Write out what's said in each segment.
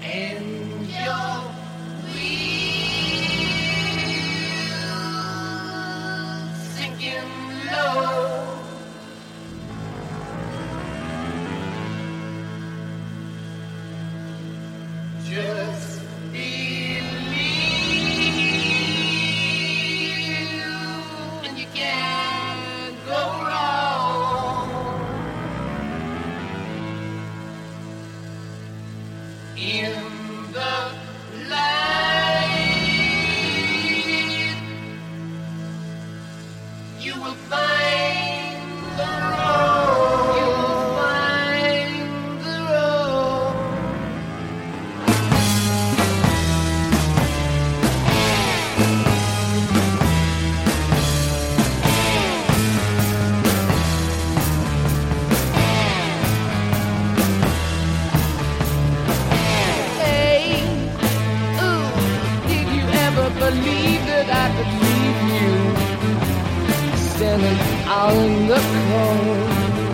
and your wheels sinking low. Just believe, and you can't go wrong. In the light, you will find the road. You will find the road. Hey, ooh, did you ever believe that I could leave you standing out in the cold?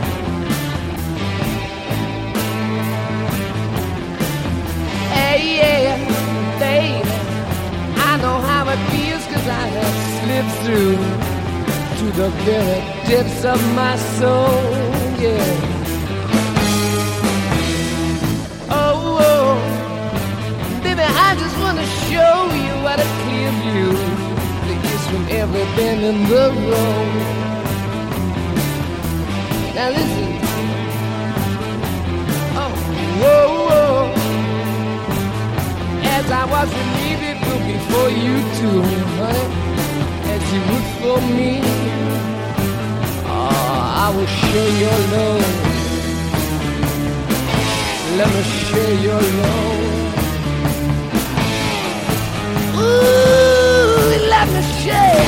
Hey, yeah, baby, I know how it feels 'cause I have slipped through to the very depths of my soul, yeah. Oh, baby, I just want to show you what a clear view there is from every bend in the road. Now listen. Oh, whoa, whoa. As I was relieved before you too, honey, as you would for me. Oh, I will share your love. Let me share your love. Ooh, let me share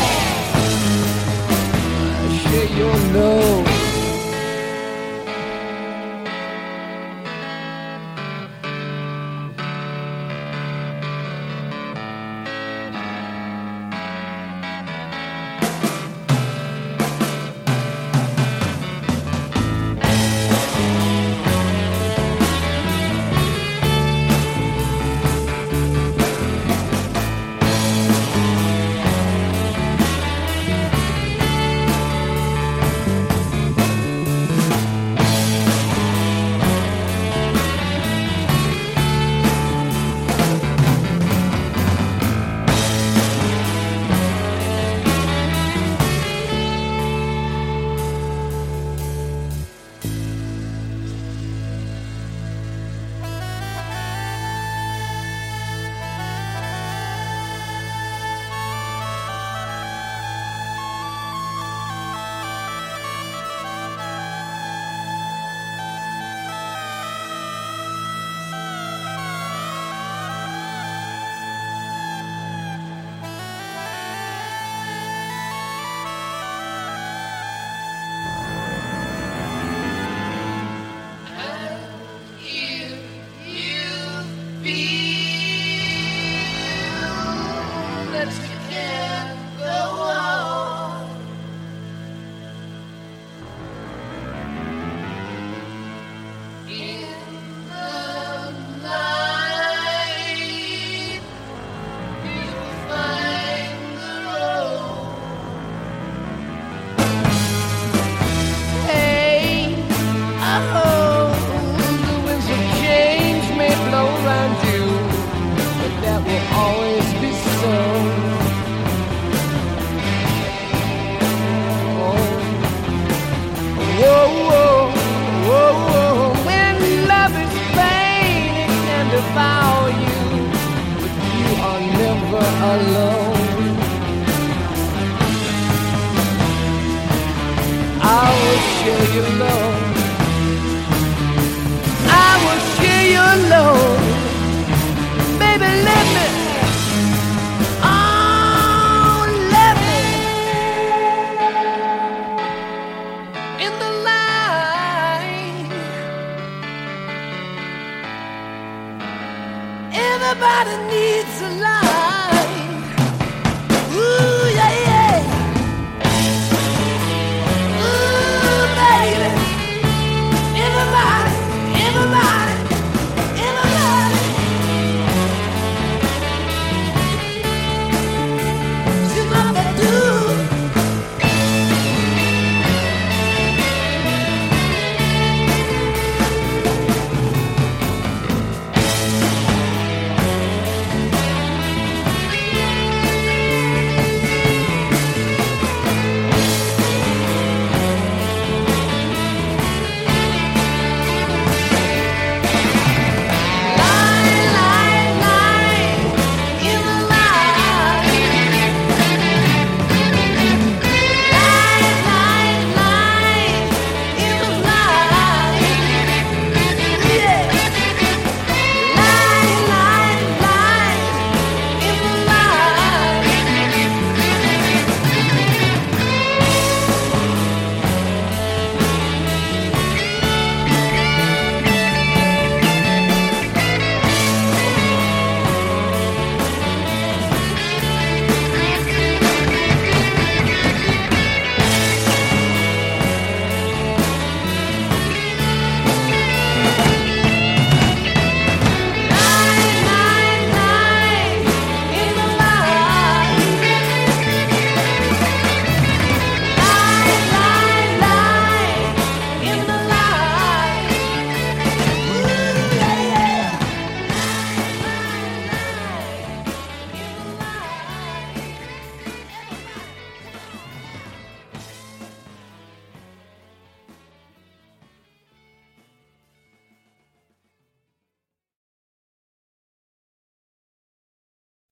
your love. Devour you, but you are never alone. I will share your love. I will share your love. Baby, let me. Oh, let me. In the light. Everybody needs a light.